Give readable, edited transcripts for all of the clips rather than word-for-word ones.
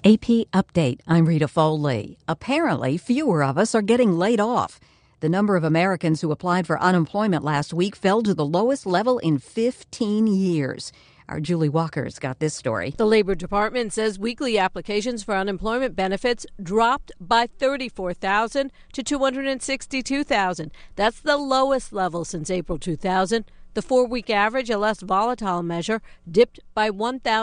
AP Update. I'm Rita Foley. Apparently, fewer of us are getting laid off. The number of Americans who applied for unemployment last week fell to the lowest level in 15 years. Our Julie Walker's got this story. The Labor Department says weekly applications for unemployment benefits dropped by 34,000 to 262,000. That's the lowest level since April 2000. The 4-week average, a less volatile measure, dipped by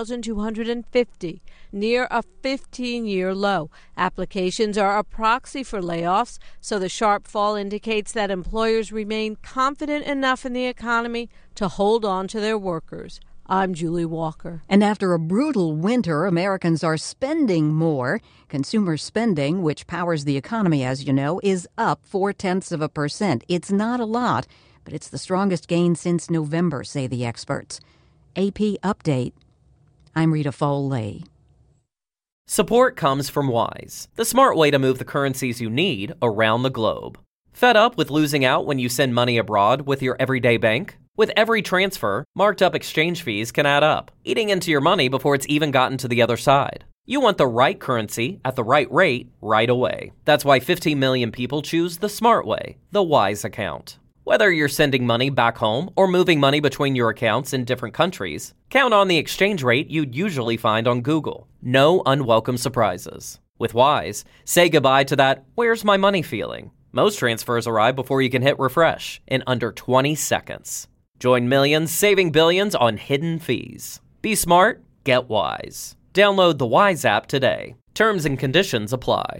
1,250, near a 15-year low. Applications are a proxy for layoffs, so the sharp fall indicates that employers remain confident enough in the economy to hold on to their workers. I'm Julie Walker. And after a brutal winter, Americans are spending more. Consumer spending, which powers the economy, as you know, is up 0.4%. It's not a lot, but it's the strongest gain since November, say the experts. AP Update. I'm Rita Foley. Support comes from Wise, the smart way to move the currencies you need around the globe. Fed up with losing out when you send money abroad with your everyday bank? With every transfer, marked up exchange fees can add up, eating into your money before it's even gotten to the other side. You want the right currency at the right rate right away. That's why 15 million people choose the smart way, the Wise account. Whether you're sending money back home or moving money between your accounts in different countries, count on the exchange rate you'd usually find on Google. No unwelcome surprises. With Wise, say goodbye to that "where's my money" feeling. Most transfers arrive before you can hit refresh in under 20 seconds. Join millions saving billions on hidden fees. Be smart, get Wise. Download the Wise app today. Terms and conditions apply.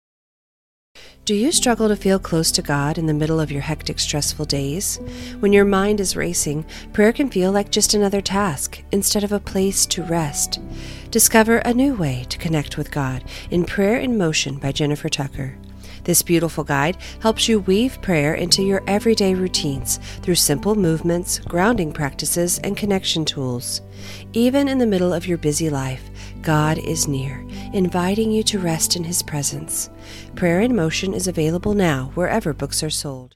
Do you struggle to feel close to God in the middle of your hectic, stressful days? When your mind is racing, prayer can feel like just another task instead of a place to rest. Discover a new way to connect with God in Prayer in Motion by Jennifer Tucker. This beautiful guide helps you weave prayer into your everyday routines through simple movements, grounding practices, and connection tools. Even in the middle of your busy life, God is near, inviting you to rest in His presence. Prayer in Motion is available now wherever books are sold.